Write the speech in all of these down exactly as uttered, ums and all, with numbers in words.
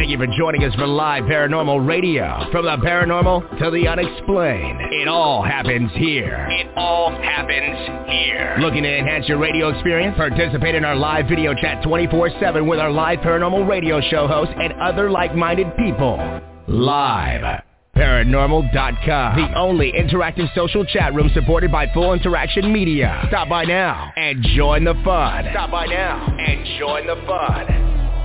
Thank you for joining us for Live Paranormal Radio. From the paranormal to the unexplained, it all happens here. It all happens here. Looking to enhance your radio experience? Participate in our live video chat twenty-four seven with our Live Paranormal Radio show hosts and other like-minded people. Live Paranormal dot com, the only interactive social chat room supported by Full Interaction Media. Stop by now and join the fun. Stop by now and join the fun.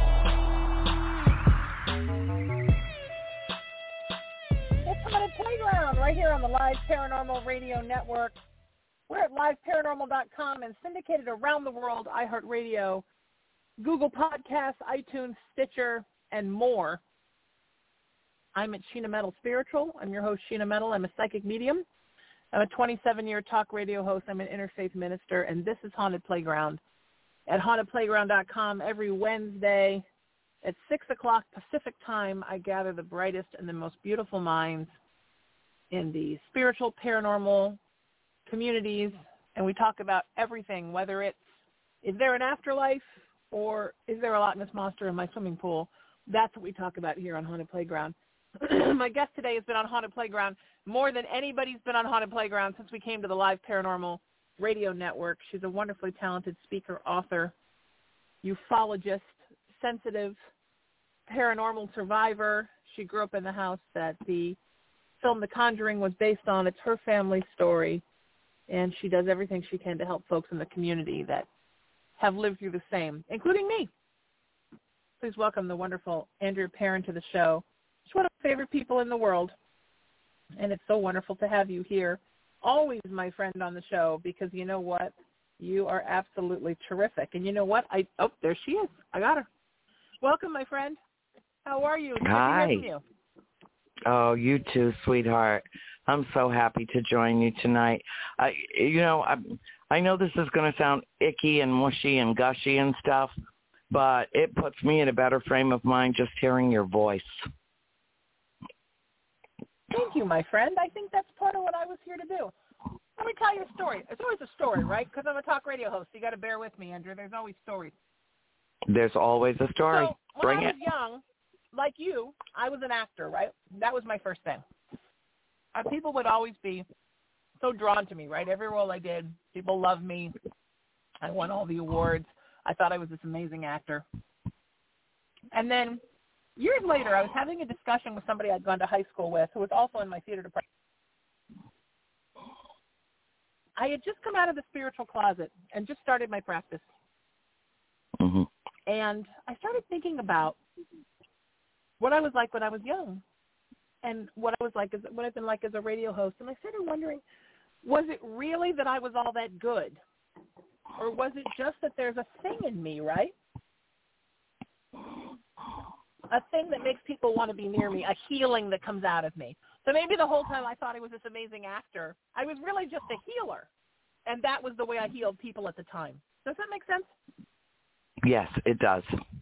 Haunted Playground right here on the Live Paranormal Radio Network. We're at Live Paranormal dot com and syndicated around the world, iHeartRadio, Google Podcasts, iTunes, Stitcher, and more. I'm at Sheena Metal Spiritual. I'm your host, Sheena Metal. I'm a psychic medium. I'm a twenty-seven-year talk radio host. I'm an interfaith minister, and this is Haunted Playground. At Haunted Playground dot com every Wednesday at six o'clock Pacific time, I gather the brightest and the most beautiful minds in the spiritual, paranormal communities, and we talk about everything, whether it's, is there an afterlife or is there a Loch Ness Monster in my swimming pool? That's what we talk about here on Haunted Playground. My guest today has been on Haunted Playground more than anybody's been on Haunted Playground since we came to the Live Paranormal Radio Network. She's a wonderfully talented speaker, author, ufologist, sensitive, paranormal survivor. She grew up in the house that the film The Conjuring was based on. It's her family story, and she does everything she can to help folks in the community that have lived through the same, including me. Please welcome the wonderful Andrea Perron to the show. She's one of my favorite people in the world, and it's so wonderful to have you here. Always my friend on the show, because you know what? You are absolutely terrific. And you know what? I Oh, there she is. I got her. Welcome, my friend. How are you? Good Hi. to hear from you. Oh, you too, sweetheart. I'm so happy to join you tonight. I, you know, I, I know this is going to sound icky and mushy and gushy and stuff, but it puts me in a better frame of mind just hearing your voice. Thank you, my friend. I think that's part of what I was here to do. Let me tell you a story. It's always a story, right? Because I'm a talk radio host. You got to bear with me, Andrea. There's always stories. There's always a story. So when Bring I was it. young, like you, I was an actor, right? That was my first thing. Uh, people would always be so drawn to me, right? Every role I did, people loved me. I won all the awards. I thought I was this amazing actor. And then years later, I was having a discussion with somebody I'd gone to high school with who was also in my theater department. I had just come out of the spiritual closet and just started my practice. Mm-hmm. And I started thinking about what I was like when I was young and what I was like as what I've been like as a radio host. And I started wondering, was it really that I was all that good? Or was it just that there's a thing in me, right? A thing that makes people want to be near me, a healing that comes out of me. So maybe the whole time I thought I was this amazing actor, I was really just a healer. And that was the way I healed people at the time. Does that make sense? Yes, it does.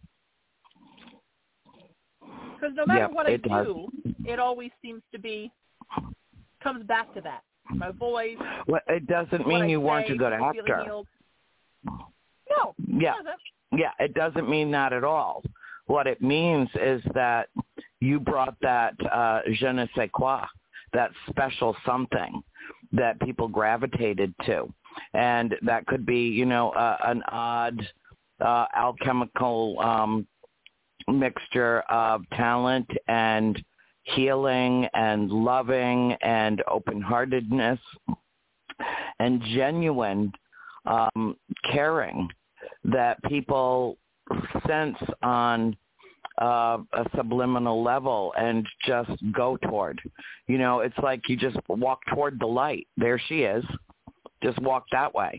Because no matter yep, what I it do, does. it always seems to be, comes back to that. My voice. Well, it doesn't mean you weren't a good actor. No. Yeah. It doesn't. Yeah, it doesn't mean that at all. What it means is that you brought that uh, je ne sais quoi, that special something that people gravitated to. And that could be, you know, uh, an odd uh, alchemical um, mixture of talent and healing and loving and open-heartedness and genuine um, caring that people sense on uh, a subliminal level and just go toward. You know, it's like you just walk toward the light. There she is. Just walk that way.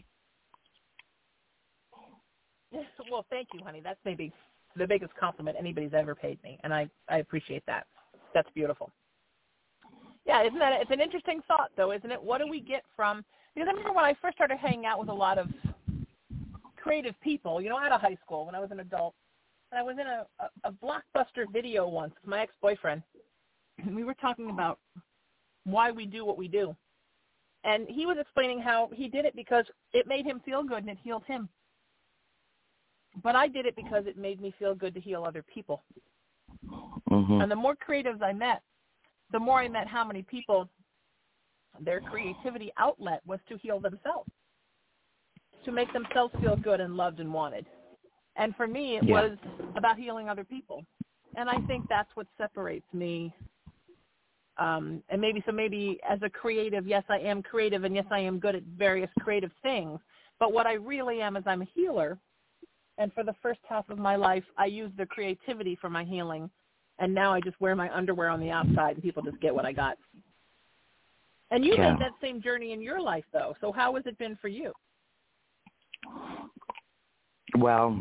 Well, thank you, honey. That's maybe the biggest compliment anybody's ever paid me, and I, I appreciate that. That's beautiful. Yeah, isn't that, it's an interesting thought, though, isn't it? What do we get from, because I remember when I first started hanging out with a lot of creative people, you know, out of high school when I was an adult, and I was in a, a, a Blockbuster video once with my ex-boyfriend, and we were talking about why we do what we do. And he was explaining how he did it because it made him feel good and it healed him. But I did it because it made me feel good to heal other people. Mm-hmm. And the more creatives I met, the more I met how many people, their creativity outlet was to heal themselves, to make themselves feel good and loved and wanted. And for me, it yeah. was about healing other people. And I think that's what separates me. Um, and maybe, so maybe as a creative, yes, I am creative, and yes, I am good at various creative things. But what I really am is I'm a healer. And for the first half of my life, I used the creativity for my healing. And now I just wear my underwear on the outside, and people just get what I got. And you yeah. made that same journey in your life, though. So how has it been for you? Well,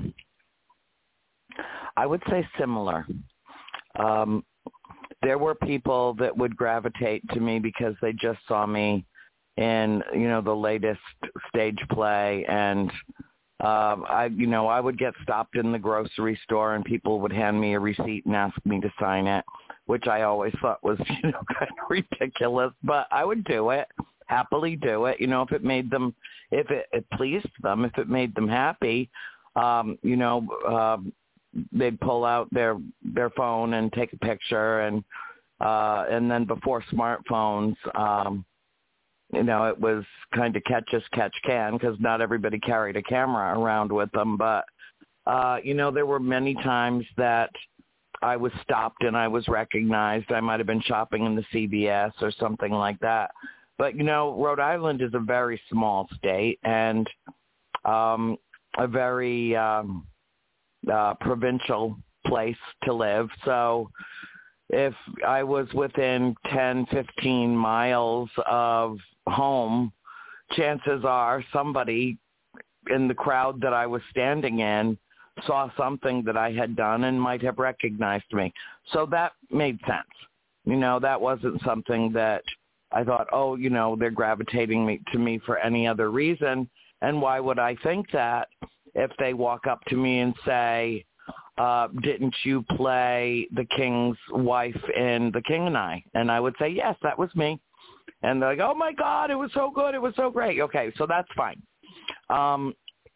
I would say similar. Um, there were people that would gravitate to me because they just saw me in, you know, the latest stage play, and um, I, you know, I would get stopped in the grocery store, and people would hand me a receipt and ask me to sign it, which I always thought was, you know, kind of ridiculous, but I would do it, happily do it, you know, if it made them, if it, it pleased them, if it made them happy, um, you know, um, they'd pull out their their phone and take a picture, and uh, and then before smartphones, um, you know, it was kind of catch as catch can, because not everybody carried a camera around with them. But uh, you know, there were many times that I was stopped and I was recognized. I might have been shopping in the C V S or something like that. But you know, Rhode Island is a very small state, and um, a very um, Uh, provincial place to live. So if I was within ten, fifteen miles of home, chances are somebody in the crowd that I was standing in saw something that I had done and might have recognized me. So that made sense. You know, that wasn't something that I thought, oh, you know, they're gravitating me to me for any other reason. And why would I think that? If they walk up to me and say, uh, didn't you play the King's wife in The King and I? And I would say, yes, that was me. And they're like, oh, my God, it was so good. It was so great. Okay, so that's fine. Um,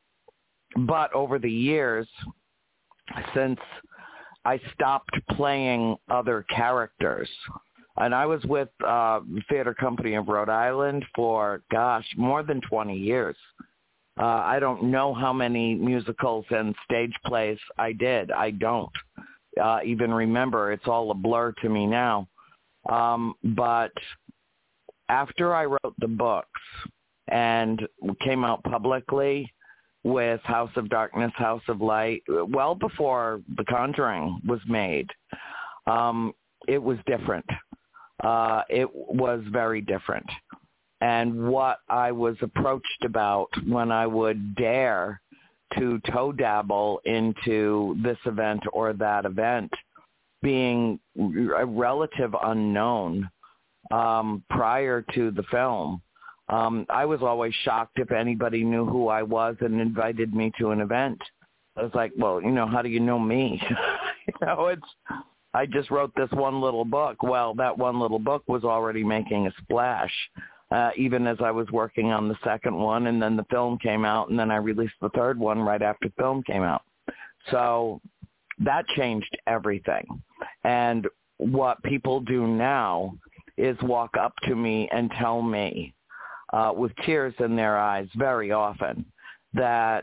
but over the years, since I stopped playing other characters, and I was with uh, the Theater Company of Rhode Island for, gosh, more than twenty years. Uh, I don't know how many musicals and stage plays I did. I don't uh, even remember. It's all a blur to me now. Um, but after I wrote the books and came out publicly with House of Darkness, House of Light, well before The Conjuring was made, um, it was different. Uh, it was very different. And what I was approached about when I would dare to toe dabble into this event or that event, being a relative unknown um, prior to the film, um, I was always shocked if anybody knew who I was and invited me to an event. I was like, well, you know, how do you know me? you know, it's, I just wrote this one little book. Well, that one little book was already making a splash. Uh, even as I was working on the second one, and then the film came out, and then I released the third one right after the film came out. So that changed everything. And what people do now is walk up to me and tell me, uh, with tears in their eyes very often, that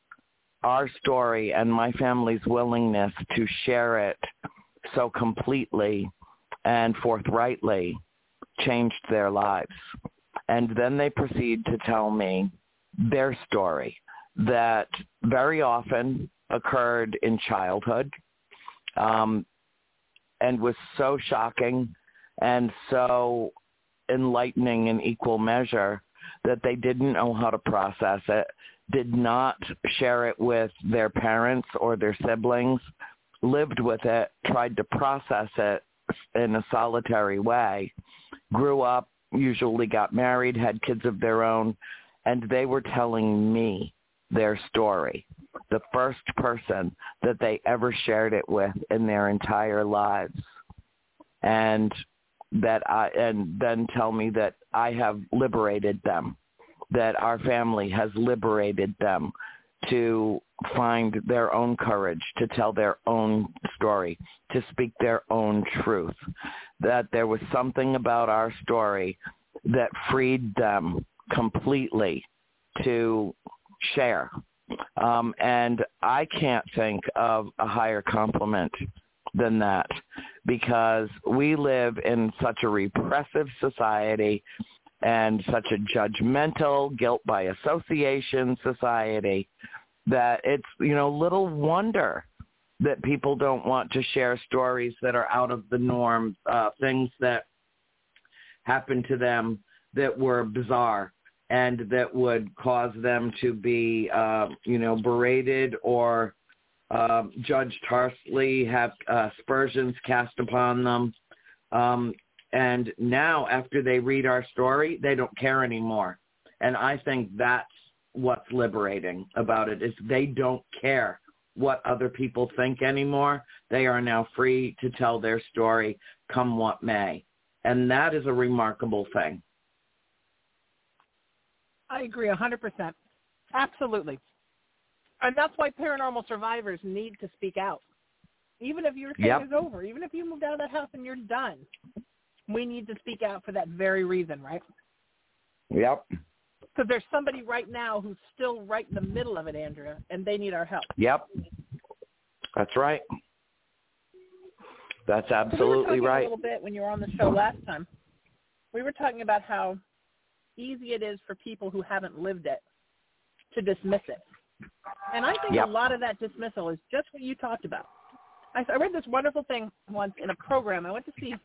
our story and my family's willingness to share it so completely and forthrightly changed their lives. And then they proceed to tell me their story that very often occurred in childhood, um, and was so shocking and so enlightening in equal measure that they didn't know how to process it, did not share it with their parents or their siblings, lived with it, tried to process it in a solitary way, grew up, usually got married, had kids of their own, and they were telling me their story, the first person that they ever shared it with in their entire lives. And that I, and then tell me that I have liberated them, that our family has liberated them to find their own courage, to tell their own story, to speak their own truth, that there was something about our story that freed them completely to share. Um, and I can't think of a higher compliment than that, because we live in such a repressive society and such a judgmental, guilt by association society that it's, you know, little wonder that people don't want to share stories that are out of the norm, uh, things that happened to them that were bizarre and that would cause them to be, uh, you know, berated or uh, judged harshly, have uh, aspersions cast upon them. Um, and now after they read our story, they don't care anymore. And I think that's what's liberating about it, is they don't care what other people think anymore. They are now free to tell their story come what may. And that is a remarkable thing. I agree one hundred percent. Absolutely. And that's why paranormal survivors need to speak out. Even if your thing Yep. is over, even if you moved out of that house and you're done, we need to speak out for that very reason, right? Yep. Because there's somebody right now who's still right in the middle of it, Andrea, and they need our help. Yep. That's right. That's absolutely so we were talking right. a little bit when you were on the show last time. We were talking about how easy it is for people who haven't lived it to dismiss it. And I think Yep. a lot of that dismissal is just what you talked about. I, I read this wonderful thing once in a program. I went to see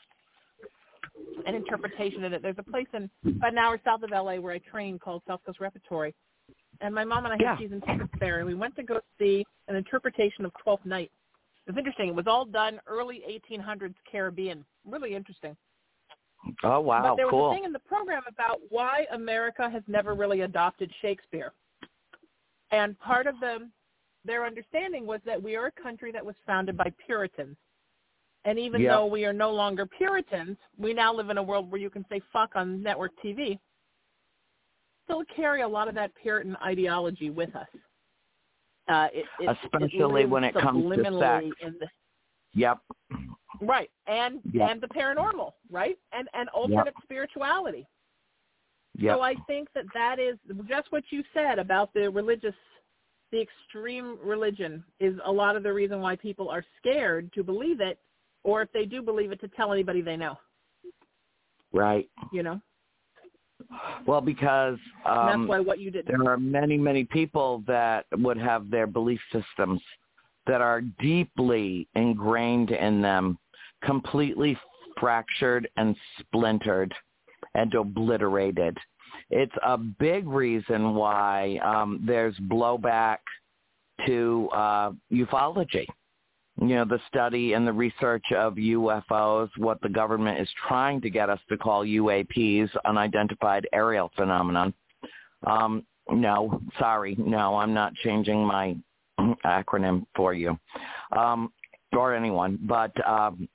an interpretation of it. There's a place in about an hour south of L A where I train called South Coast Repertory. And my mom and I had Yeah. season tickets there, and we went to go see an interpretation of Twelfth Night. It was interesting. It was all done early eighteen hundreds Caribbean. Really interesting. Oh, wow, but there was cool. a thing in the program about why America has never really adopted Shakespeare. And part of the, their understanding was that we are a country that was founded by Puritans. And even Yep. though we are no longer Puritans, we now live in a world where you can say fuck on network T V, still carry a lot of that Puritan ideology with us. Uh, it, it, Especially it when it comes to subliminally sex. in the, Yep. right, and Yep. and the paranormal, right, and and alternate Yep. spirituality. Yep. So I think that that is just what you said about the religious, the extreme religion is a lot of the reason why people are scared to believe it, or if they do believe it, to tell anybody they know. Right. You know. Well, because And um, that's why what you did. there are many, many people that would have their belief systems that are deeply ingrained in them, completely fractured and splintered and obliterated. It's a big reason why um, there's blowback to uh, ufology. You know, the study and the research of U F Os, what the government is trying to get us to call U A Ps, unidentified aerial phenomenon. Um, no, sorry, no, I'm not changing my acronym for you um, or anyone. But um,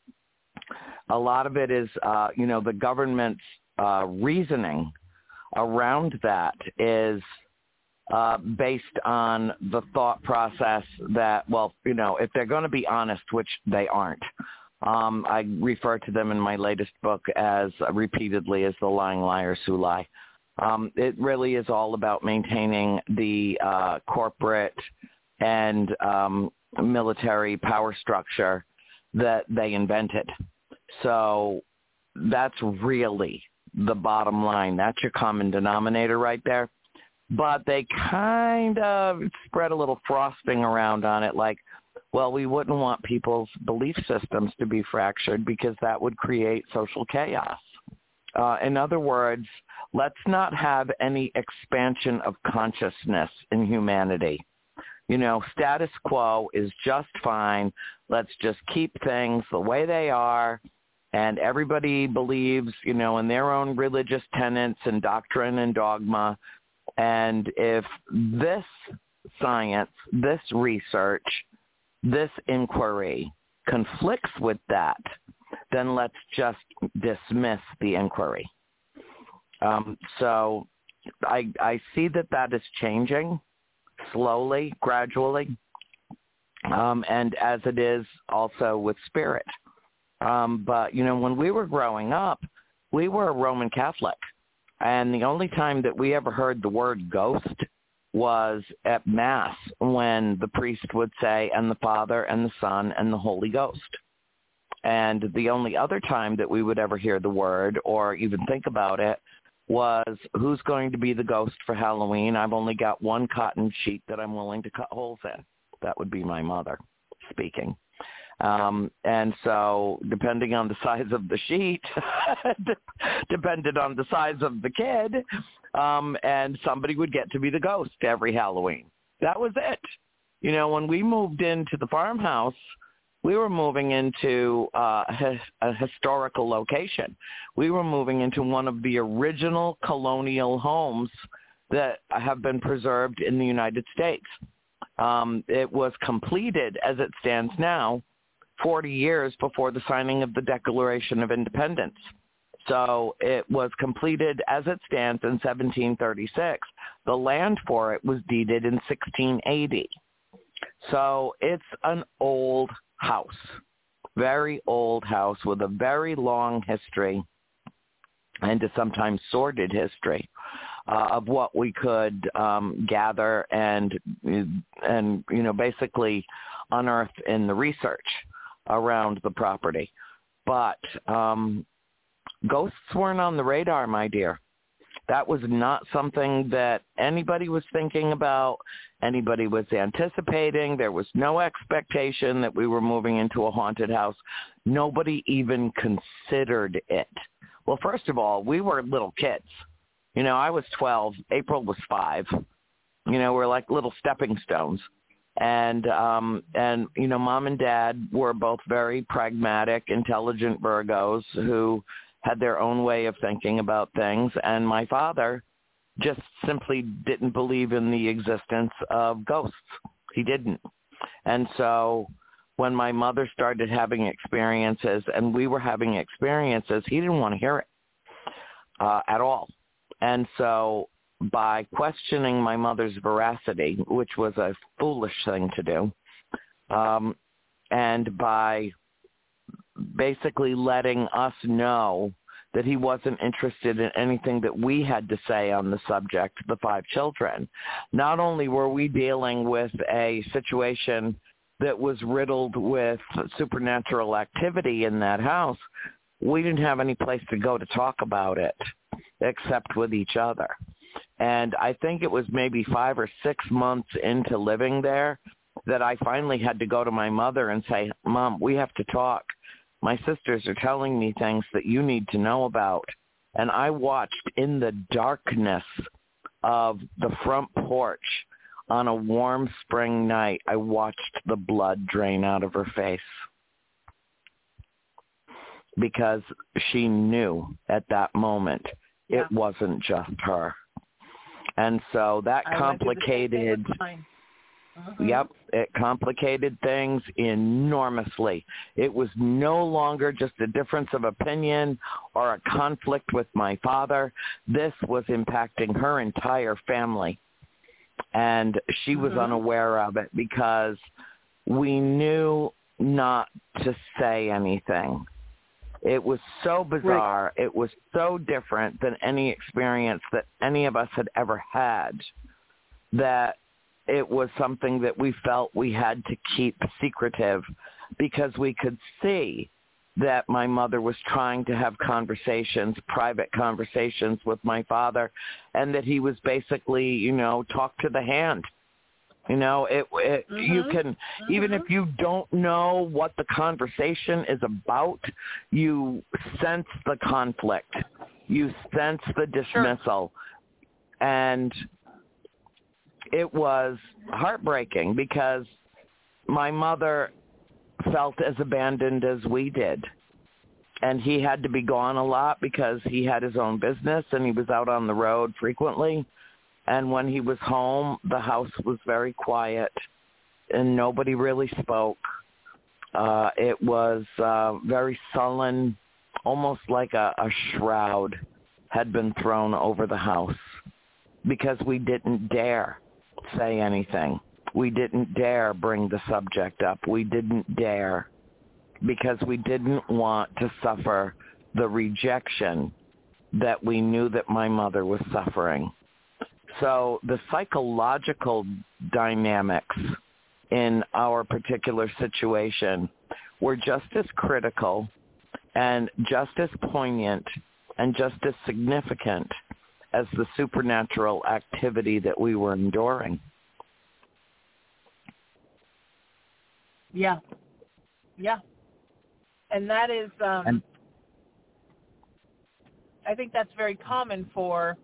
a lot of it is, uh, you know, the government's uh, reasoning around that is Uh, based on the thought process that, well, you know, if they're going to be honest, which they aren't, um, I refer to them in my latest book as uh, repeatedly as the lying liars who lie. Um, it really is all about maintaining the uh, corporate and um, military power structure that they invented. So that's really the bottom line. That's your common denominator right there. But they kind of spread a little frosting around on it, like, well, we wouldn't want people's belief systems to be fractured because that would create social chaos. Uh, in other words, let's not have any expansion of consciousness in humanity. You know, status quo is just fine. Let's just keep things the way they are. And everybody believes, you know, in their own religious tenets and doctrine and dogma. And if this science, this research, this inquiry conflicts with that, then let's just dismiss the inquiry. Um, so I, I see that that is changing slowly, gradually, um, and as it is also with spirit. Um, but, you know, when we were growing up, we were a Roman Catholic, and the only time that we ever heard the word ghost was at Mass when the priest would say, and the Father and the Son and the Holy Ghost. And the only other time that we would ever hear the word or even think about it was, who's going to be the ghost for Halloween? I've only got one cotton sheet that I'm willing to cut holes in. That would be my mother speaking. Um, and so depending on the size of the sheet, depended on the size of the kid, um, and somebody would get to be the ghost every Halloween. That was it. You know, when we moved into the farmhouse, we were moving into uh, a historical location. We were moving into one of the original colonial homes that have been preserved in the United States. Um, it was completed, as it stands now, forty years before the signing of the Declaration of Independence. So it was completed as it stands in seventeen thirty-six. The land for it was deeded in sixteen eighty. So it's an old house, very old house with a very long history and a sometimes sordid history uh, of what we could um, gather and, and, you know, basically unearth in the research around the property. But um, ghosts weren't on the radar, my dear. That was not something that anybody was thinking about, anybody was anticipating. There was no expectation that we were moving into a haunted house. Nobody even considered it. Well, first of all, we were little kids. You know, I was twelve. April was five. You know, we're like little stepping stones. And, um, and you know, Mom and Dad were both very pragmatic, intelligent Virgos who had their own way of thinking about things. And my father just simply didn't believe in the existence of ghosts. He didn't. And so when my mother started having experiences and we were having experiences, he didn't want to hear it uh, at all. And so by questioning my mother's veracity, which was a foolish thing to do, um, and by basically letting us know that he wasn't interested in anything that we had to say on the subject, the five children, not only were we dealing with a situation that was riddled with supernatural activity in that house, we didn't have any place to go to talk about it except with each other. And I think it was maybe five or six months into living there that I finally had to go to my mother and say, Mom, we have to talk. My sisters are telling me things that you need to know about. And I watched in the darkness of the front porch on a warm spring night, I watched the blood drain out of her face because she knew at that moment yeah. it wasn't just her. And so that I complicated, uh-huh. yep, it complicated things enormously. It was no longer just a difference of opinion or a conflict with my father. This was impacting her entire family. And she was uh-huh. unaware of it because we knew not to say anything. It was so bizarre. Right. It was so different than any experience that any of us had ever had that it was something that we felt we had to keep secretive because we could see that my mother was trying to have conversations, private conversations with my father, and that he was basically, you know, talk to the hand. You know, it, it mm-hmm. you can, mm-hmm. even if you don't know what the conversation is about, you sense the conflict. You sense the dismissal. Sure. And it was heartbreaking because my mother felt as abandoned as we did. And he had to be gone a lot because he had his own business and he was out on the road frequently. And when he was home, the house was very quiet and nobody really spoke. Uh, it was uh, very sullen, almost like a, a shroud had been thrown over the house because we didn't dare say anything. We didn't dare bring the subject up. We didn't dare because we didn't want to suffer the rejection that we knew that my mother was suffering. So the psychological dynamics in our particular situation were just as critical and just as poignant and just as significant as the supernatural activity that we were enduring. Yeah. Yeah. And that is, um, and, I think that's very common for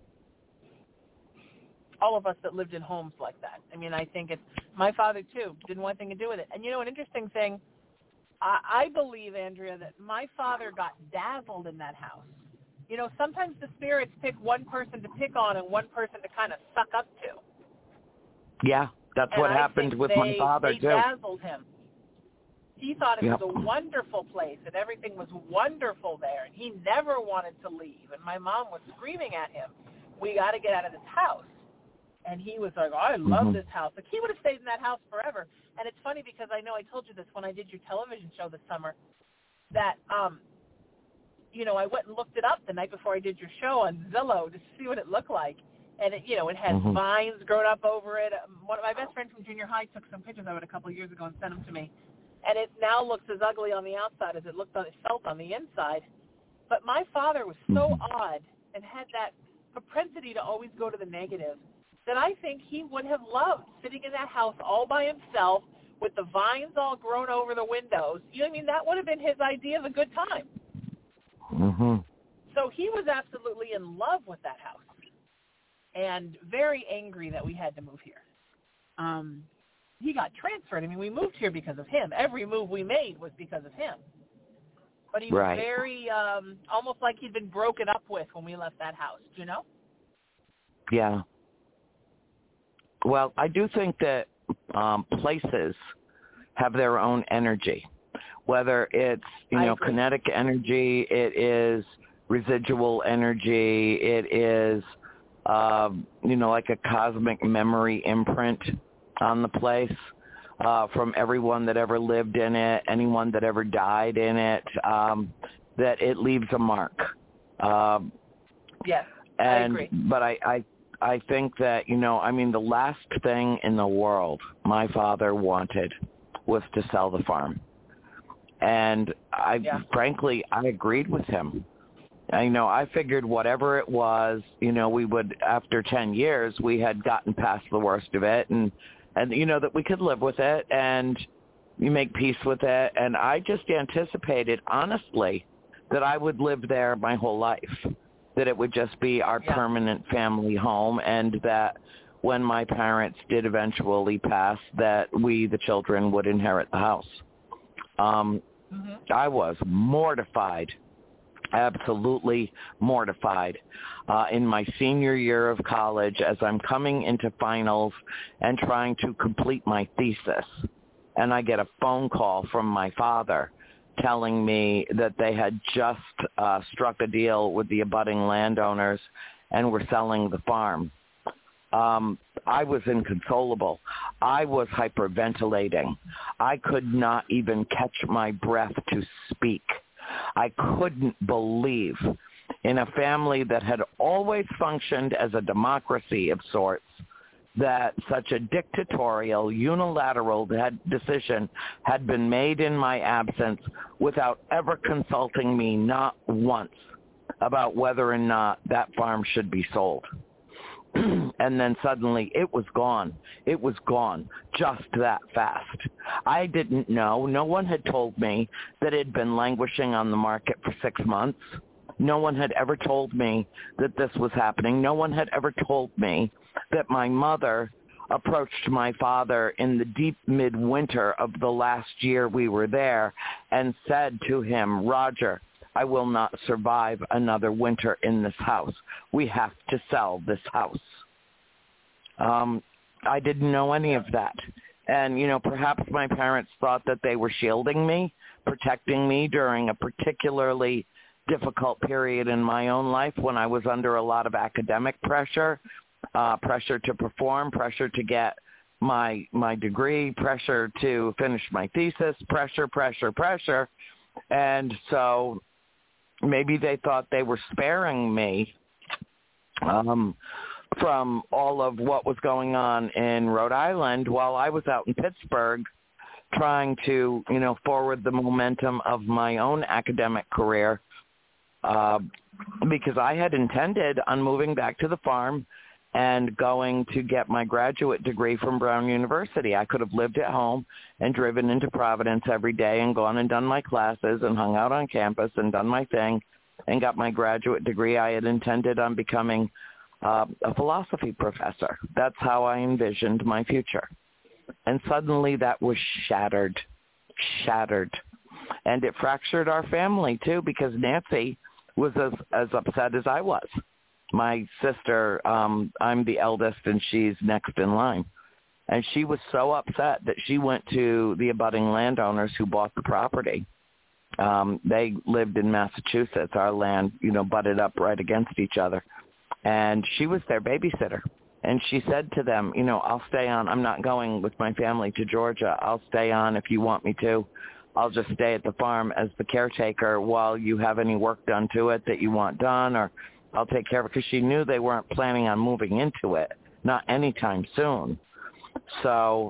all of us that lived in homes like that. I mean, I think it's, my father too didn't want anything to do with it. And you know, an interesting thing, I, I believe, Andrea, that my father got dazzled in that house. You know, sometimes the spirits pick one person to pick on and one person to kind of suck up to. Yeah, that's and what I happened think with they, my father they too. They dazzled him. He thought it yep. was a wonderful place and everything was wonderful there, and he never wanted to leave. And my mom was screaming at him, "We got to get out of this house." And he was like, oh, "I love mm-hmm. this house." Like, he would have stayed in that house forever. And it's funny because I know I told you this when I did your television show this summer, that, um, you know, I went and looked it up the night before I did your show on Zillow to see what it looked like. And, it, you know, it had mm-hmm. vines growing up over it. One of my best friends from junior high took some pictures of it a couple of years ago and sent them to me. And it now looks as ugly on the outside as it looked on, it felt on the inside. But my father was so mm-hmm. odd and had that propensity to always go to the negative that I think he would have loved sitting in that house all by himself with the vines all grown over the windows. You know what I mean? That would have been his idea of a good time. Mm-hmm. So he was absolutely in love with that house and very angry that we had to move here. Um, he got transferred. I mean, we moved here because of him. Every move we made was because of him. But he was right. very, um, almost like he'd been broken up with when we left that house, do you know? Yeah. Well, I do think that um, places have their own energy, whether it's, you I know, agree. kinetic energy, it is residual energy, it is, uh, you know, like a cosmic memory imprint on the place uh, from everyone that ever lived in it, anyone that ever died in it, um, that it leaves a mark. Um, yes, and, I agree. But I, I I think that, you know, I mean, the last thing in the world my father wanted was to sell the farm. And I, yeah. frankly, I agreed with him. I know I figured whatever it was, you know, we would, after ten years, we had gotten past the worst of it and, and, you know, that we could live with it and you make peace with it. And I just anticipated, honestly, that I would live there my whole life, that it would just be our yeah. permanent family home, and that when my parents did eventually pass, that we, the children, would inherit the house. Um, mm-hmm. I was mortified, absolutely mortified, uh, in my senior year of college as I'm coming into finals and trying to complete my thesis. And I get a phone call from my father telling me that they had just uh, struck a deal with the abutting landowners and were selling the farm. Um, I was inconsolable. I was hyperventilating. I could not even catch my breath to speak. I couldn't believe in a family that had always functioned as a democracy of sorts that such a dictatorial, unilateral decision had been made in my absence without ever consulting me, not once, about whether or not that farm should be sold. And then suddenly it was gone. It was gone just that fast. I didn't know. No one had told me that it had been languishing on the market for six months. No one had ever told me that this was happening. No one had ever told me that my mother approached my father in the deep midwinter of the last year we were there and said to him, Roger, I will not survive another winter in this house. We have to sell this house. Um, I didn't know any of that. And, you know, perhaps my parents thought that they were shielding me, protecting me during a particularly difficult period in my own life when I was under a lot of academic pressure. uh, pressure to perform, pressure to get my my degree, pressure to finish my thesis, pressure, pressure, pressure. And so maybe they thought they were sparing me um, from all of what was going on in Rhode Island while I was out in Pittsburgh trying to, you know, forward the momentum of my own academic career, uh, because I had intended on moving back to the farm and going to get my graduate degree from Brown University. I could have lived at home and driven into Providence every day and gone and done my classes and hung out on campus and done my thing and got my graduate degree. I had intended on becoming uh, a philosophy professor. That's how I envisioned my future. And suddenly that was shattered, shattered. And it fractured our family, too, because Nancy was as, as upset as I was. My sister, um, I'm the eldest, and she's next in line. And she was so upset that she went to the abutting landowners who bought the property. Um, they lived in Massachusetts. Our land, you know, butted up right against each other. And she was their babysitter. And she said to them, you know, I'll stay on. I'm not going with my family to Georgia. I'll stay on if you want me to. I'll just stay at the farm as the caretaker while you have any work done to it that you want done, or I'll take care of it, because she knew they weren't planning on moving into it, not anytime soon. So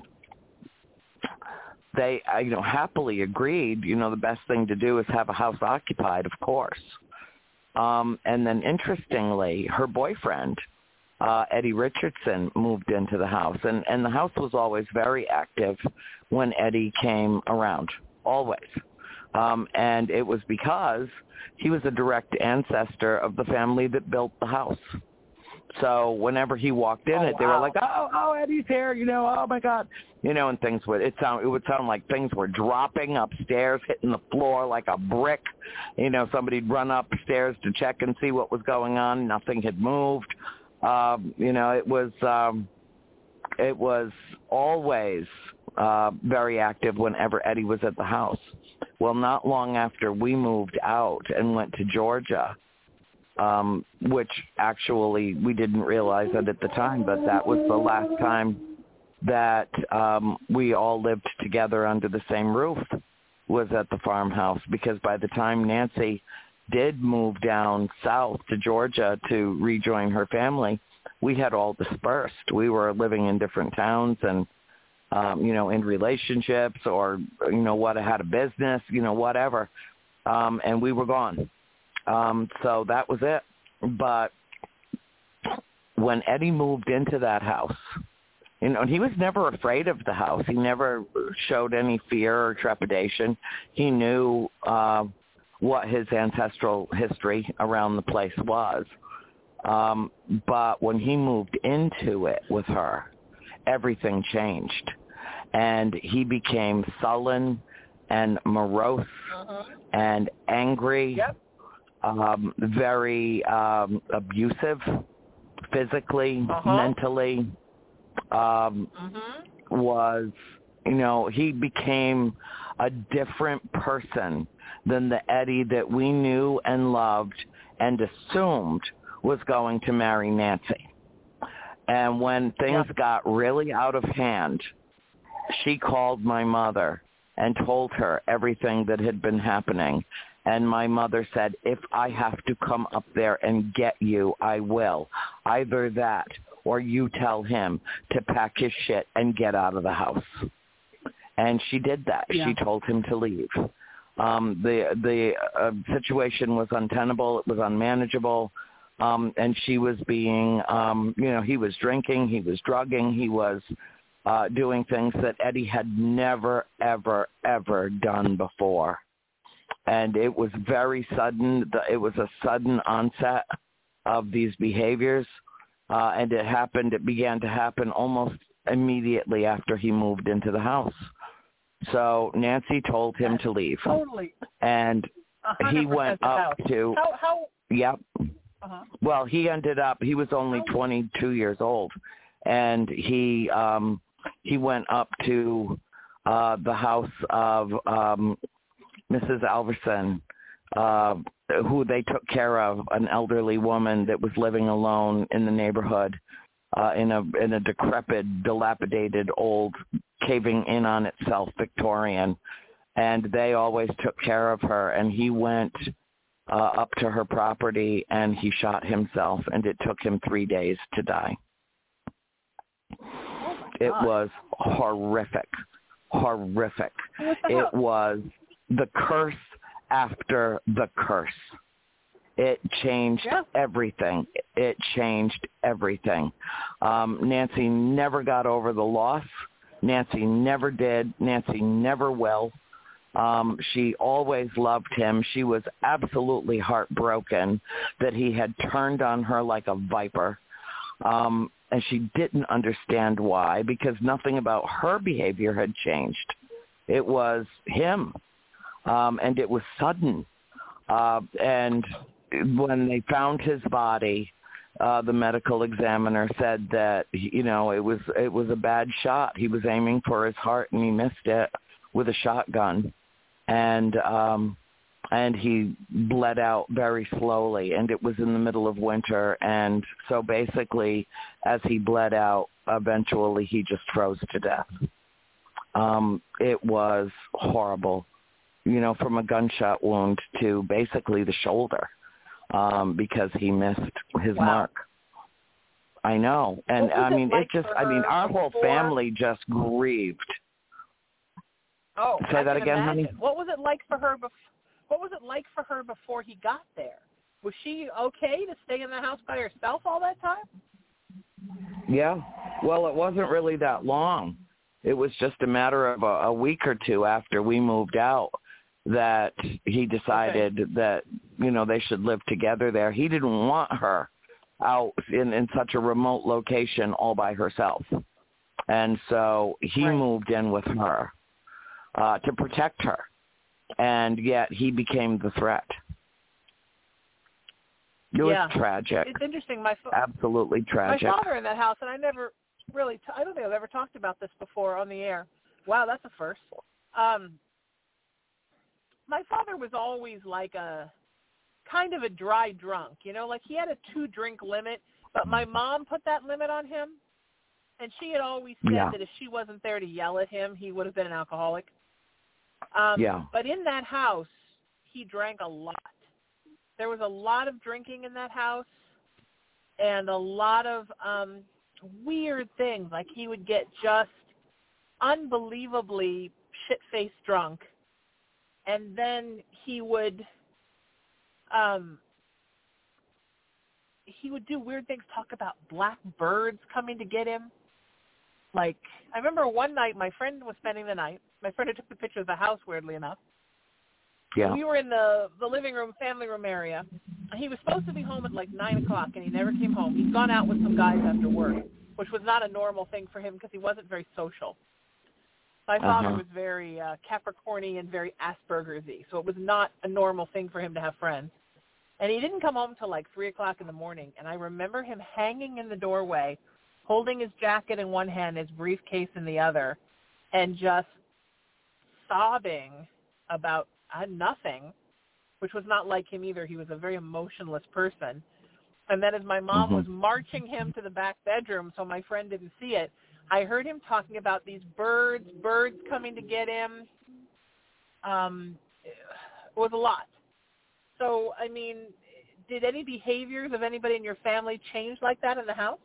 they, you know, happily agreed, you know, the best thing to do is have a house occupied, of course. Um, and then interestingly, her boyfriend, uh, Eddie Richardson, moved into the house. And, and the house was always very active when Eddie came around, always. Um, and it was because he was a direct ancestor of the family that built the house. So whenever he walked in oh, it, they wow. were like, oh, oh, Eddie's here, you know, oh, my God. You know, and things would, it, sound, it would sound like things were dropping upstairs, hitting the floor like a brick. You know, somebody'd run upstairs to check and see what was going on. Nothing had moved. Um, you know, it was, um, it was always uh, very active whenever Eddie was at the house. Well, not long after we moved out and went to Georgia, um, which actually we didn't realize it at the time, but that was the last time that um, we all lived together under the same roof, was at the farmhouse, because by the time Nancy did move down south to Georgia to rejoin her family, we had all dispersed. We were living in different towns and Um, you know, in relationships, or, you know, what, I had a business, you know, whatever, um, and we were gone. Um, so that was it. But when Eddie moved into that house, you know, and he was never afraid of the house. He never showed any fear or trepidation. He knew uh, what his ancestral history around the place was. Um, but when he moved into it with her, everything changed, and he became sullen and morose uh-huh. and angry, yep. um, very um, abusive, physically, uh-huh. mentally, um, uh-huh. was, you know, he became a different person than the Eddie that we knew and loved and assumed was going to marry Nancy. And when things yeah. got really out of hand, she called my mother and told her everything that had been happening. And my mother said, if I have to come up there and get you, I will. Either that or you tell him to pack his shit and get out of the house. And she did that. Yeah. She told him to leave. Um, the the uh, situation was untenable. It was unmanageable. Um, and she was being, um, you know, he was drinking, he was drugging, he was uh, doing things that Eddie had never, ever, ever done before. And it was very sudden. It was a sudden onset of these behaviors. Uh, and it happened, it began to happen almost immediately after he moved into the house. So Nancy told him to leave. Totally. And he went up to, how, how? yep. Uh-huh. Well, he ended up, he was only twenty-two years old, and he um, he went up to uh, the house of um, Missus Alverson, uh, who they took care of, an elderly woman that was living alone in the neighborhood. uh, in a in a decrepit, dilapidated, old, caving in on itself Victorian, and they always took care of her. And he went uh, up to her property and he shot himself, and it took him three days to die. Oh it was horrific, horrific. It was the curse after the curse. It changed yeah. everything. It changed everything. Um, Nancy never got over the loss. Nancy never did. Nancy never will. Um, she always loved him. She was absolutely heartbroken that he had turned on her like a viper. Um, and she didn't understand why, because nothing about her behavior had changed. It was him. Um, and it was sudden. Uh, and when they found his body, uh, the medical examiner said that, you know, it was it was a bad shot. He was aiming for his heart and he missed it with a shotgun. And um, and he bled out very slowly, and it was in the middle of winter. And so basically, as he bled out, eventually he just froze to death. Um, it was horrible, you know, from a gunshot wound to basically the shoulder. Um, because he missed his wow. mark. I know. And I mean, like it just, I mean, our before? whole family just grieved. Oh, Say I that can again, imagine. honey? What was it like for her? Bef- what was it like for her before he got there? Was she okay to stay in the house by herself all that time? Yeah. Well, it wasn't really that long. It was just a matter of a, a week or two after we moved out that he decided okay. that, you know, they should live together there. He didn't want her out in, in such a remote location all by herself. And so he right. moved in with her uh, to protect her. And yet he became the threat. It was yeah. tragic. It's interesting. My fa- Absolutely tragic. My father in that house, and I never really, t- I don't think I've ever talked about this before on the air. Wow, that's a first. Um, my father was always like a kind of a dry drunk, you know, like he had a two drink limit, but my mom put that limit on him. And she had always said yeah. that if she wasn't there to yell at him, he would have been an alcoholic. Um, yeah. But in that house, he drank a lot. There was a lot of drinking in that house and a lot of um, weird things. Like he would get just unbelievably shit-faced drunk. And then he would um, he would do weird things, talk about black birds coming to get him. Like, I remember one night my friend was spending the night. My friend had took the picture of the house, weirdly enough. Yeah. We were in the, the living room, family room area. He was supposed to be home at like nine o'clock, and he never came home. He'd gone out with some guys after work, which was not a normal thing for him because he wasn't very social. My father uh-huh. was very uh, Capricorny and very Asperger's-y, so it was not a normal thing for him to have friends. And he didn't come home until like three o'clock in the morning, and I remember him hanging in the doorway, holding his jacket in one hand, his briefcase in the other, and just sobbing about uh, nothing, which was not like him either. He was a very emotionless person. And then as my mom mm-hmm. was marching him to the back bedroom so my friend didn't see it, I heard him talking about these birds, birds coming to get him. Um, it was a lot. So, I mean, did any behaviors of anybody in your family change like that in the house?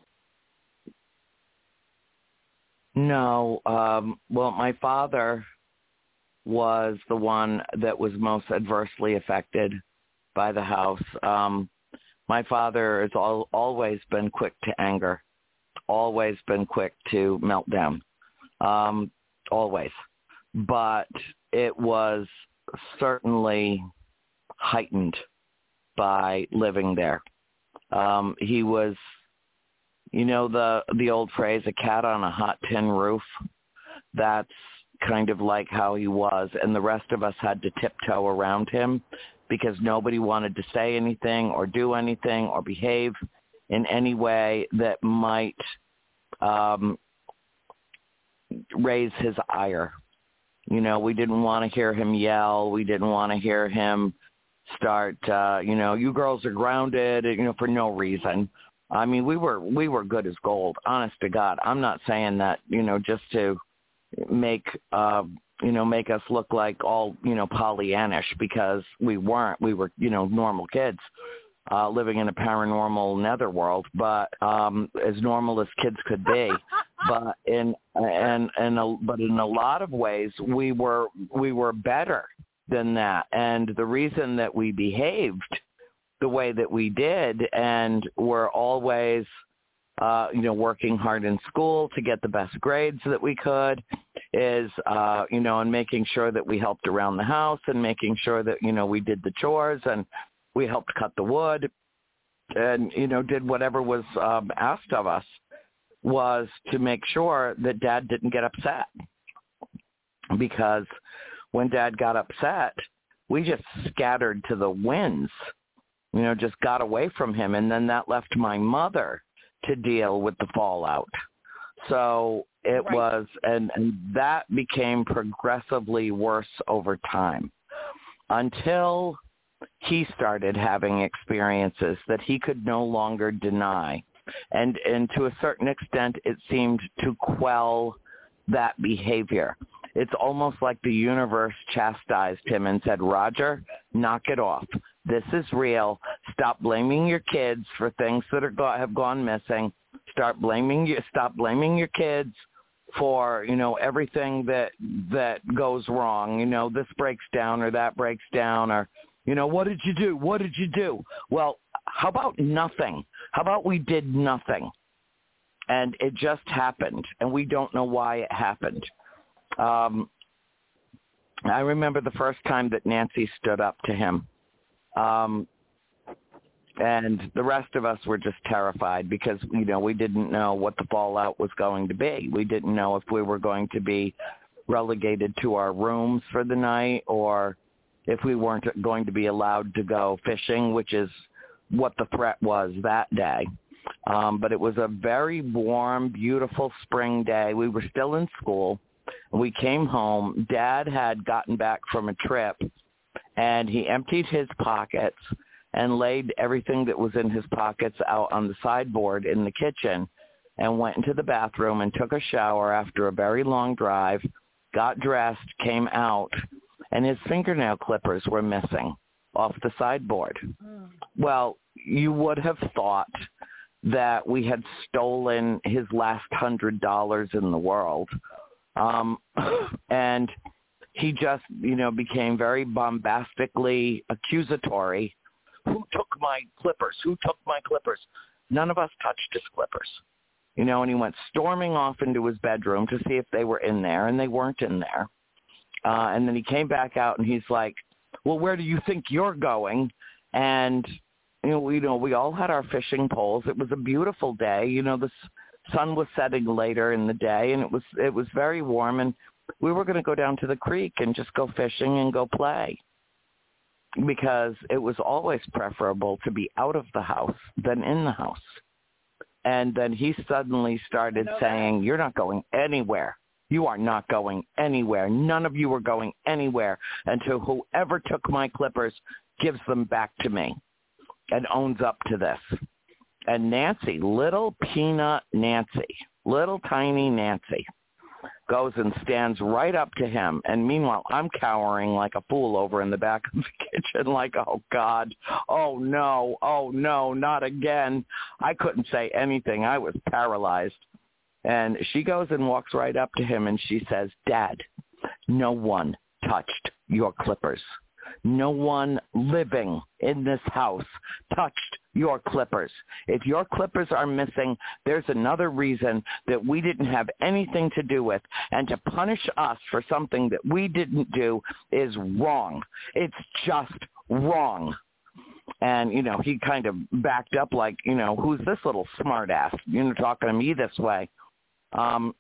No. Um, well, my father was the one that was most adversely affected by the house. Um, my father has al- always been quick to anger, always been quick to melt down, um, always. But it was certainly heightened by living there. Um, he was, you know, the the old phrase, a cat on a hot tin roof. That's kind of like how he was, and the rest of us had to tiptoe around him because nobody wanted to say anything or do anything or behave in any way that might um, raise his ire. You know, we didn't want to hear him yell. We didn't want to hear him start, uh, you know, you girls are grounded, you know, for no reason. I mean, we were we were good as gold, honest to God. I'm not saying that, you know, just to make, uh, you know, make us look like all, you know, Pollyannish, because we weren't. We were, you know, normal kids uh, living in a paranormal netherworld, but um, as normal as kids could be. But in and and a, but in a lot of ways, we were we were better than that. And the reason that we behaved the way that we did and were always, uh, you know, working hard in school to get the best grades that we could is, uh, you know, and making sure that we helped around the house and making sure that, you know, we did the chores and we helped cut the wood and, you know, did whatever was um, asked of us, was to make sure that Dad didn't get upset. Because when Dad got upset, we just scattered to the winds. You know, just got away from him, and then that left my mother to deal with the fallout. So it right. was, and, and that became progressively worse over time until he started having experiences that he could no longer deny. And, and to a certain extent, it seemed to quell that behavior. It's almost like the universe chastised him and said, Roger, knock it off. This is real. Stop blaming your kids for things that are go- have gone missing. Start blaming you. Stop blaming your kids for, you know, everything that that goes wrong. You know, this breaks down or that breaks down, or, you know, what did you do? What did you do? Well, how about nothing? How about we did nothing? And it just happened, and we don't know why it happened. Um, I remember the first time that Nancy stood up to him. Um, and the rest of us were just terrified because, you know, we didn't know what the fallout was going to be. We didn't know if we were going to be relegated to our rooms for the night or if we weren't going to be allowed to go fishing, which is what the threat was that day. Um, but it was a very warm, beautiful spring day. We were still in school. We came home. Dad had gotten back from a trip, and he emptied his pockets and laid everything that was in his pockets out on the sideboard in the kitchen and went into the bathroom and took a shower after a very long drive, got dressed, came out, and his fingernail clippers were missing off the sideboard. Mm. Well, you would have thought that we had stolen his last hundred dollars in the world. Um, and he just, you know, became very bombastically accusatory. Who took my clippers? Who took my clippers? None of us touched his clippers. You know, and he went storming off into his bedroom to see if they were in there, and they weren't in there. Uh, and then he came back out, and he's like, well, where do you think you're going? And, you know, we, you know, we all had our fishing poles. It was a beautiful day. You know, the sun was setting later in the day, and it was it was very warm, and we were going to go down to the creek and just go fishing and go play because it was always preferable to be out of the house than in the house. And then he suddenly started saying, that. You're not going anywhere. You are not going anywhere. None of you are going anywhere until whoever took my clippers gives them back to me and owns up to this. And Nancy, little peanut Nancy, little tiny Nancy, goes and stands right up to him. And meanwhile, I'm cowering like a fool over in the back of the kitchen like, oh, God, oh, no, oh, no, not again. I couldn't say anything. I was paralyzed. And she goes and walks right up to him, and she says, Dad, no one touched your clippers. No one living in this house touched your clippers. If your clippers are missing, there's another reason that we didn't have anything to do with. And to punish us for something that we didn't do is wrong. It's just wrong. And, you know, he kind of backed up like, you know, who's this little smartass, you know, talking to me this way. Um,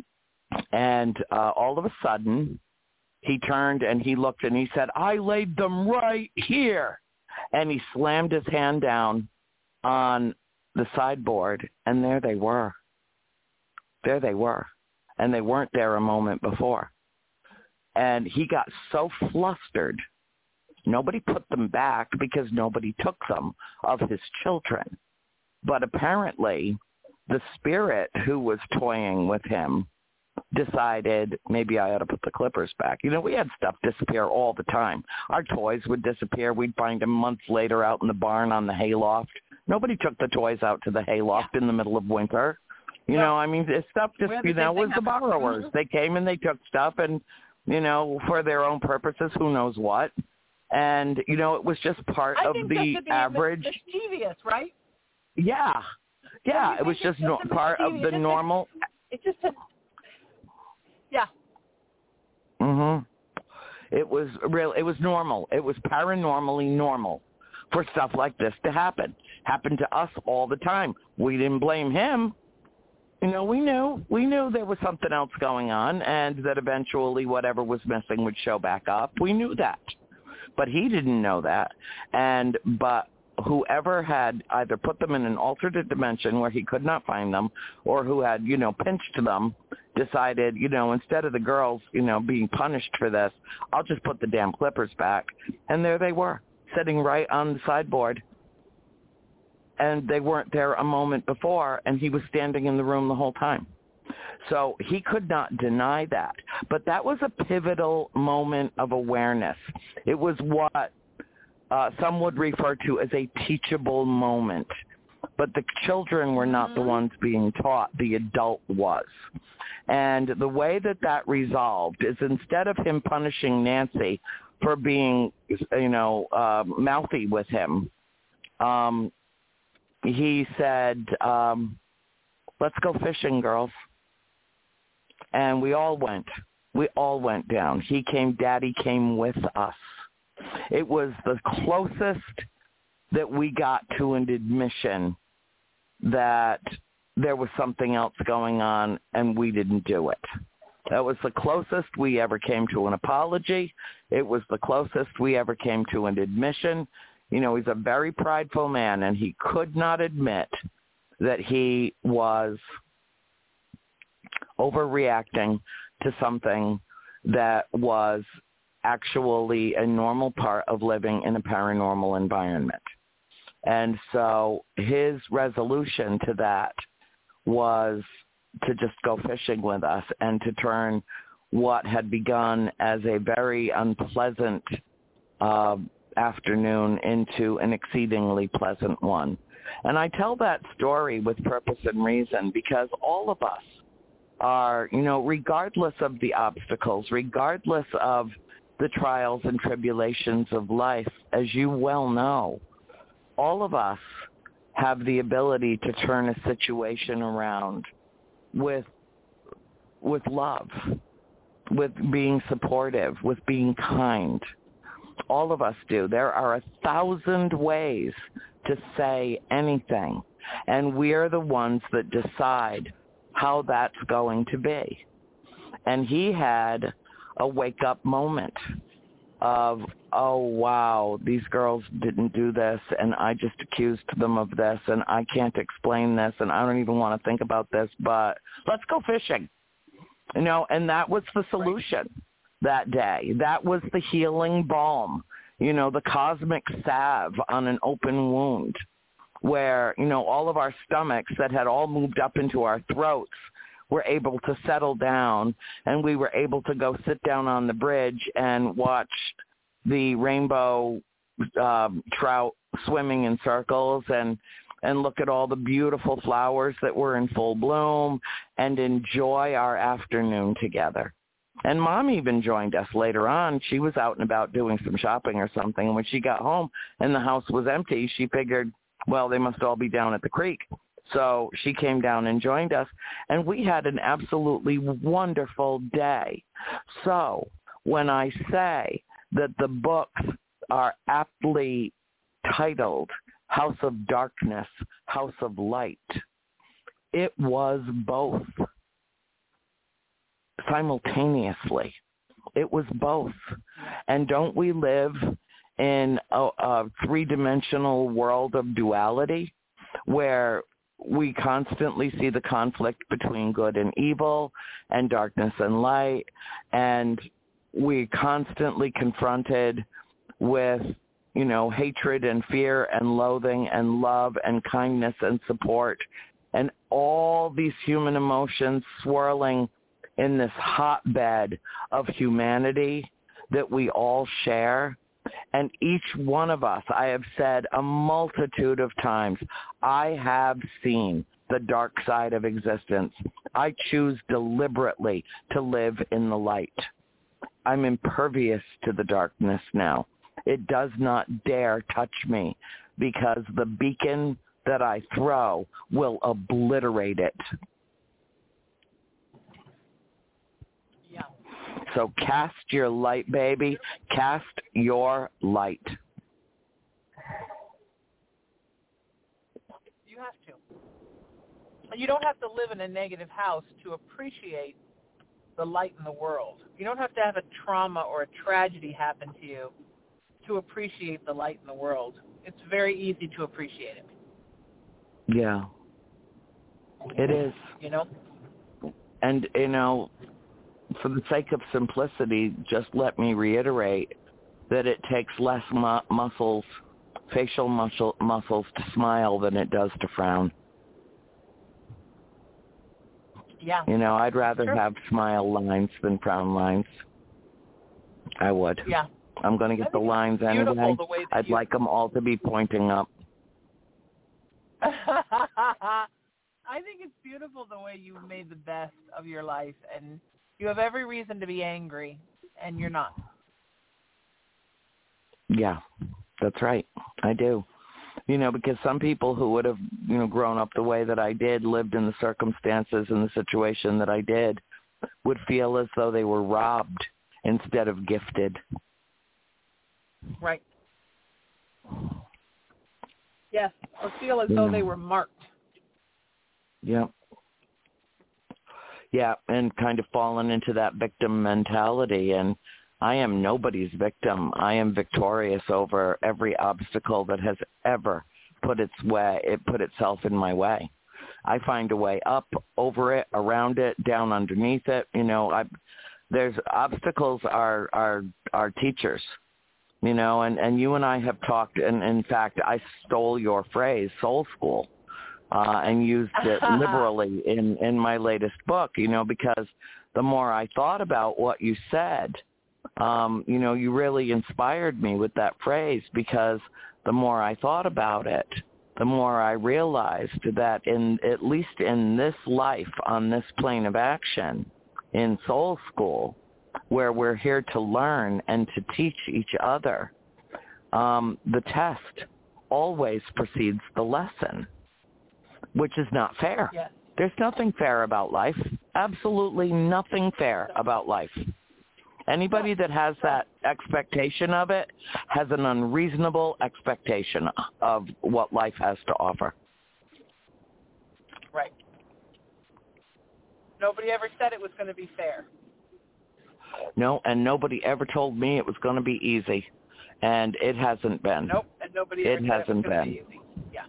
and uh, all of a sudden, he turned and he looked and he said, I laid them right here. And he slammed his hand down on the sideboard, and there they were. There they were. And they weren't there a moment before. And he got so flustered. Nobody put them back because nobody took them of his children. But apparently the spirit who was toying with him decided maybe I ought to put the clippers back. You know, we had stuff disappear all the time. Our toys would disappear. We'd find them months later out in the barn on the hayloft. Nobody took the toys out to the hayloft in the middle of winter. You know, I mean, this stuff just, you know, was the borrowers. They came and they took stuff and, you know, for their own purposes, who knows what. And, you know, it was just part I of think the that's average. Mischievous, right? Yeah. Yeah, it was just no, part of the normal. It just a, yeah. Mhm. It was real. It was normal. It was paranormally normal for stuff like this to happen. Happened to us all the time. We didn't blame him. You know, we knew. We knew there was something else going on and that eventually whatever was missing would show back up. We knew that. But he didn't know that. And but whoever had either put them in an alternate dimension where he could not find them or who had, you know, pinched them decided, you know, instead of the girls, you know, being punished for this, I'll just put the damn clippers back. And there they were, sitting right on the sideboard. And they weren't there a moment before, and he was standing in the room the whole time. So he could not deny that. But that was a pivotal moment of awareness. It was what uh, some would refer to as a teachable moment. But the children were not the ones being taught. The adult was. And the way that that resolved is instead of him punishing Nancy for being, you know, uh, mouthy with him, um, he said, um, let's go fishing, girls. And we all went. We all went down. He came, Daddy came with us. It was the closest that we got to an admission that there was something else going on and we didn't do it. That was the closest we ever came to an apology. It was the closest we ever came to an admission. You know, he's a very prideful man, and he could not admit that he was overreacting to something that was actually a normal part of living in a paranormal environment. And so his resolution to that was to just go fishing with us and to turn what had begun as a very unpleasant uh, afternoon into an exceedingly pleasant one. And I tell that story with purpose and reason because all of us are, you know, regardless of the obstacles, regardless of the trials and tribulations of life, as you well know, all of us have the ability to turn a situation around with with love, with being supportive, with being kind. All of us do. There are a thousand ways to say anything, and we're the ones that decide how that's going to be. And he had a wake-up moment of, oh, wow, these girls didn't do this, and I just accused them of this, and I can't explain this, and I don't even want to think about this, but let's go fishing. You know, and that was the solution that day. That was the healing balm, you know, the cosmic salve on an open wound where, you know, all of our stomachs that had all moved up into our throats were able to settle down, and we were able to go sit down on the bridge and watch the rainbow um, trout swimming in circles and and look at all the beautiful flowers that were in full bloom and enjoy our afternoon together. And Mom even joined us later on. She was out and about doing some shopping or something, and when she got home and the house was empty, she figured, well, they must all be down at the creek. So she came down and joined us, and we had an absolutely wonderful day. So when I say that the books are aptly titled House of Darkness, House of Light, it was both simultaneously. It was both. And don't we live in a, a three-dimensional world of duality where we constantly see the conflict between good and evil and darkness and light, and we're constantly confronted with you know, hatred and fear and loathing and love and kindness and support and all these human emotions swirling in this hotbed of humanity that we all share. And each one of us, I have said a multitude of times, I have seen the dark side of existence. I choose deliberately to live in the light. I'm impervious to the darkness now. It does not dare touch me because the beacon that I throw will obliterate it. Yeah. So cast your light, baby. Cast your light. You have to. You don't have to live in a negative house to appreciate the light in the world. You don't have to have a trauma or a tragedy happen to you to appreciate the light in the world. It's very easy to appreciate it. Yeah. It is. You know? And, you know, for the sake of simplicity, just let me reiterate that it takes less mu- muscles, facial muscle, muscles to smile than it does to frown. Yeah. You know, I'd rather sure. have smile lines than frown lines. I would. Yeah. I'm going to get the lines anyway. I'd you... like them all to be pointing up. I think it's beautiful the way you made the best of your life, and you have every reason to be angry, and you're not. Yeah, that's right. I do. You know, because some people who would have, you know, grown up the way that I did, lived in the circumstances and the situation that I did, would feel as though they were robbed instead of gifted. Right. Yes, or feel as though yeah. they were marked. Yeah. Yeah, and kind of fallen into that victim mentality. And I am nobody's victim. I am victorious over every obstacle that has ever put its way, it put itself in my way. I find a way up, over it, around it, down underneath it. You know, I there's obstacles are are are teachers. You know, and, and you and I have talked, and in fact, I stole your phrase, soul school, uh, and used it liberally in, in my latest book, you know, because the more I thought about what you said, um, you know, you really inspired me with that phrase, because the more I thought about it, the more I realized that in at least in this life, on this plane of action, in soul school, where we're here to learn and to teach each other, um, the test always precedes the lesson, which is not fair. Yes. There's nothing fair about life. Absolutely nothing fair about life. Anybody that has that expectation of it has an unreasonable expectation of what life has to offer. Right. Nobody ever said it was going to be fair. No, and nobody ever told me it was going to be easy, and it hasn't been. Nope, and nobody ever it said hasn't it was been. Be easy. Yeah.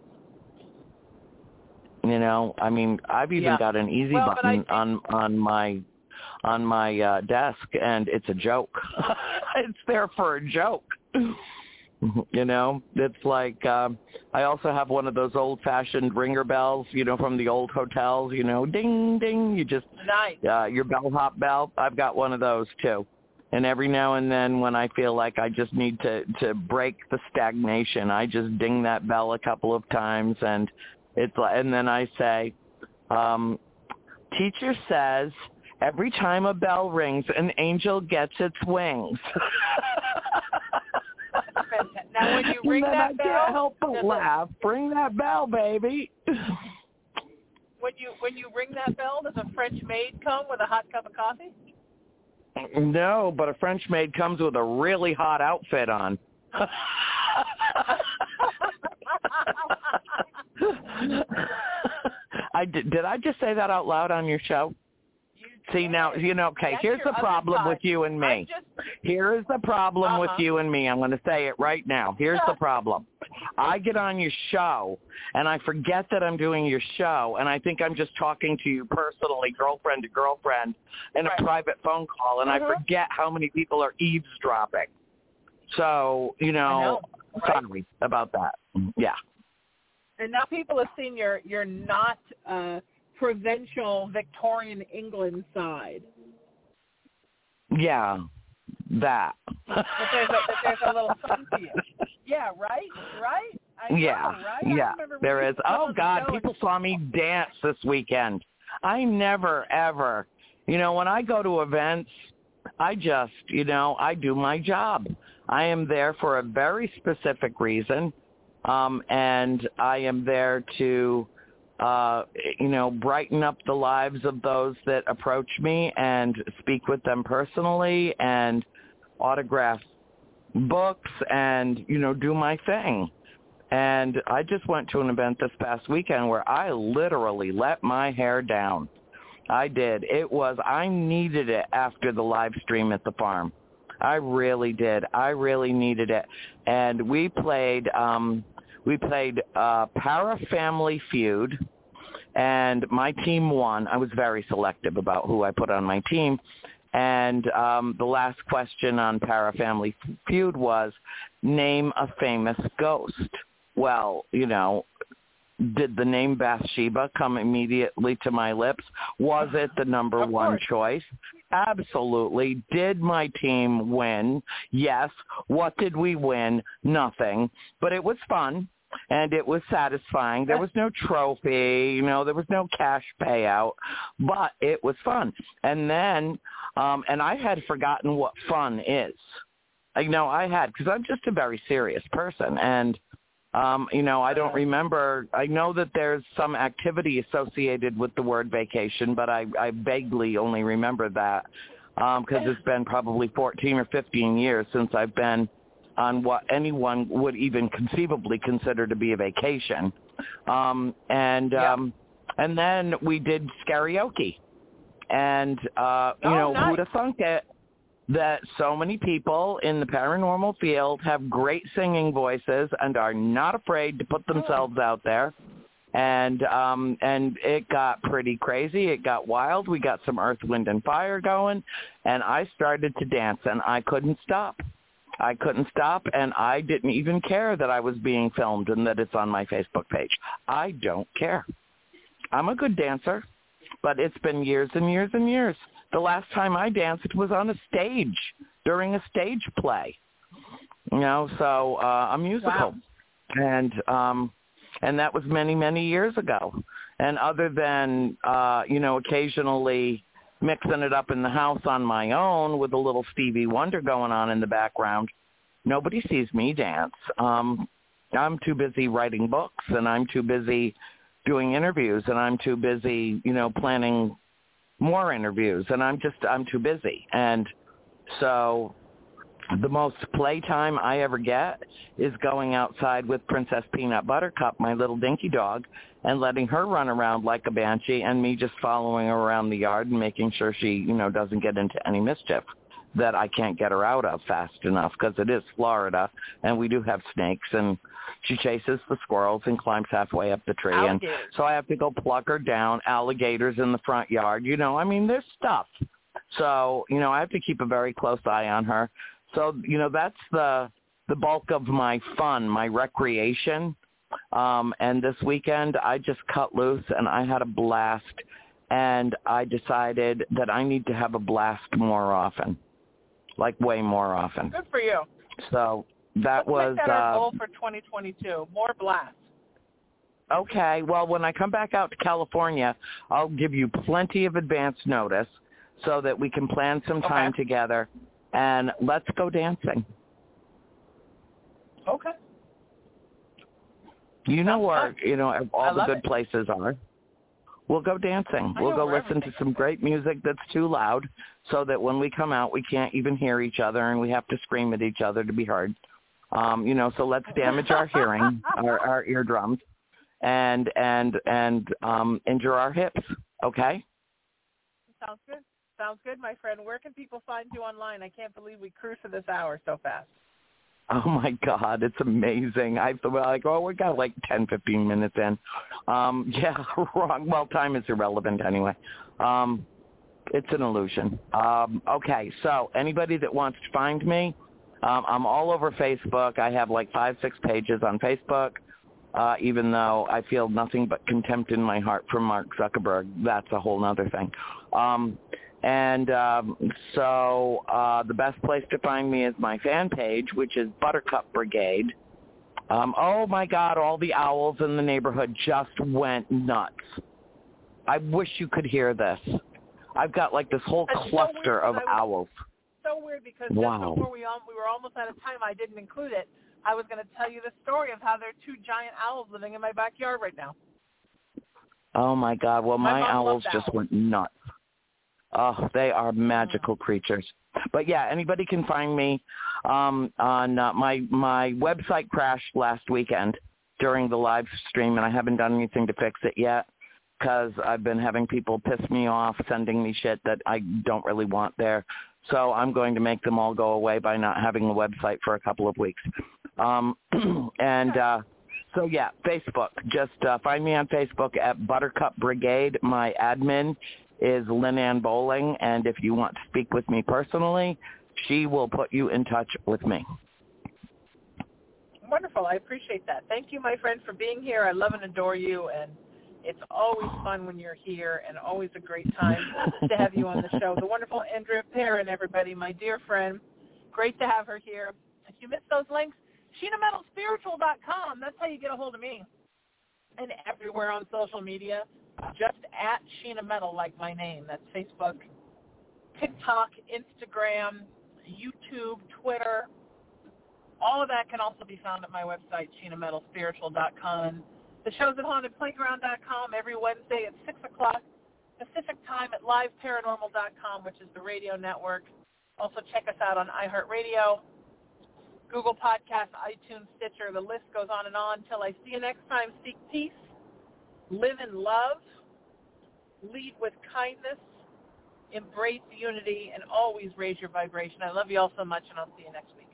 You know, I mean, I've even yeah. got an easy well, button think... on on my on my uh, desk, and it's a joke. It's there for a joke. You know, it's like um, I also have one of those old-fashioned ringer bells, you know, from the old hotels, you know, ding, ding. You just, nice. uh, your bellhop bell. I've got one of those, too. And every now and then when I feel like I just need to, to break the stagnation, I just ding that bell a couple of times, and it's like, and then I say, um, teacher says, every time a bell rings, an angel gets its wings. Now, when you ring that I bell, can't help but laugh. Ring that bell, baby. When you when you ring that bell, does a French maid come with a hot cup of coffee? No, but a French maid comes with a really hot outfit on. I did, did I just say that out loud on your show? See, now, you know, okay, That's here's the problem side. with you and me. Just... Here is the problem uh-huh. with you and me. I'm going to say it right now. Here's the problem. I get on your show, and I forget that I'm doing your show, and I think I'm just talking to you personally, girlfriend to girlfriend, in right. a private phone call, and uh-huh. I forget how many people are eavesdropping. So, you know, I know. right? Sorry about that. Yeah. And now people have seen your your not uh, provincial Victorian England side. Yeah, that. But there's a, but there's a little fun to you. Yeah, right, right. I know, yeah, right? yeah. There is. Oh God, people saw me dance this weekend. I never ever, you know, when I go to events, I just, you know, I do my job. I am there for a very specific reason. Um, and I am there to, uh, you know, brighten up the lives of those that approach me and speak with them personally and autograph books and, you know, do my thing. And I just went to an event this past weekend where I literally let my hair down. I did. It was, I needed it after the live stream at the farm. I really did. I really needed it. And we played, um, we played uh, Para Family Feud, and my team won. I was very selective about who I put on my team. And um, the last question on Para Family Feud was, name a famous ghost. Well, you know, did the name Bathsheba come immediately to my lips? Was it the number one choice? Absolutely. Did my team win? Yes. What did we win? Nothing. But it was fun, and it was satisfying. There was no trophy. You know, there was no cash payout, but it was fun. And then, um, and I had forgotten what fun is. You know, I had, because I'm just a very serious person, and Um, you know, I don't remember. I know that there's some activity associated with the word vacation, but I, I vaguely only remember that because um, it's been probably fourteen or fifteen years since I've been on what anyone would even conceivably consider to be a vacation. Um, and yeah. um, and then we did karaoke. And, uh, you oh, know, nice. who'd have thunk it? That so many people in the paranormal field have great singing voices and are not afraid to put themselves out there. And um, and it got pretty crazy. It got wild. We got some Earth, Wind, and Fire going, and I started to dance, and I couldn't stop. I couldn't stop, and I didn't even care that I was being filmed and that it's on my Facebook page. I don't care. I'm a good dancer, but it's been years and years and years. The last time I danced was on a stage during a stage play, you know, so uh, a musical. Wow. And um, and that was many, many years ago. And other than, uh, you know, occasionally mixing it up in the house on my own with a little Stevie Wonder going on in the background, nobody sees me dance. Um, I'm too busy writing books, and I'm too busy doing interviews, and I'm too busy, you know, planning more interviews, and I'm just, I'm too busy. And so the most playtime I ever get is going outside with Princess Peanut Buttercup, my little dinky dog, and letting her run around like a banshee, and me just following her around the yard and making sure she, you know, doesn't get into any mischief that I can't get her out of fast enough, because it is Florida, and we do have snakes, and she chases the squirrels and climbs halfway up the tree. Alligators. And so I have to go pluck her down. Alligators in the front yard. You know, I mean, there's stuff. So, you know, I have to keep a very close eye on her. So, you know, that's the the bulk of my fun, my recreation. Um, and this weekend I just cut loose, and I had a blast. And I decided that I need to have a blast more often, like way more often. Good for you. So that Let's was make that our uh, goal for twenty twenty-two. More blasts. Okay. Well, when I come back out to California, I'll give you plenty of advance notice so that we can plan some time okay. together, and let's go dancing. Okay. You know Sounds where fun. you know all the good it. places are. We'll go dancing. I We'll know go listen everything. to some great music that's too loud, so that when we come out, we can't even hear each other, and we have to scream at each other to be heard. Um, you know, so let's damage our hearing, our, our eardrums, and and and um, injure our hips. Okay. Sounds good. Sounds good, my friend. Where can people find you online? I can't believe we cruised for this hour so fast. Oh, my God, it's amazing. I thought, like, oh, we got like ten, fifteen minutes in. Um, yeah, wrong. Well, time is irrelevant anyway. Um, it's an illusion. Um, okay, so anybody that wants to find me, Um, I'm all over Facebook. I have like five, six pages on Facebook, uh, even though I feel nothing but contempt in my heart for Mark Zuckerberg. That's a whole other thing. Um, and um, so uh, the best place to find me is my fan page, which is Buttercup Brigade. Um, oh, my God, all the owls in the neighborhood just went nuts. I wish you could hear this. I've got like this whole That's cluster so of was, owls. So weird because wow. just before we, all, we were almost out of time, I didn't include it. I was going to tell you the story of how there are two giant owls living in my backyard right now. Oh, my God. Well, my, my owls just owls. went nuts. Oh, they are magical creatures. But, yeah, anybody can find me um, on uh, my my website crashed last weekend during the live stream, and I haven't done anything to fix it yet because I've been having people piss me off, sending me shit that I don't really want there. So I'm going to make them all go away by not having a website for a couple of weeks. Um, and uh, so, yeah, Facebook. Just uh, find me on Facebook at Buttercup Brigade. My admin is Lynn Ann Bowling, and if you want to speak with me personally, she will put you in touch with me. Wonderful. I appreciate that. Thank you, my friend, for being here. I love and adore you, and it's always fun when you're here and always a great time to have you on the show. The wonderful Andrea Perrin, everybody, my dear friend. Great to have her here. If you missed those links, Sheena Metal Spiritual dot com. That's how you get a hold of me. And everywhere on social media, just at Sheena Metal, like my name. That's Facebook, TikTok, Instagram, YouTube, Twitter. All of that can also be found at my website, Sheena Metal Spiritual dot com. The show's at Haunted Playground dot com every Wednesday at six o'clock Pacific time at Live Paranormal dot com, which is the radio network. Also check us out on iHeartRadio, Google Podcasts, iTunes, Stitcher. The list goes on and on. Till I see you next time, seek peace, live in love, lead with kindness, embrace unity, and always raise your vibration. I love you all so much, and I'll see you next week.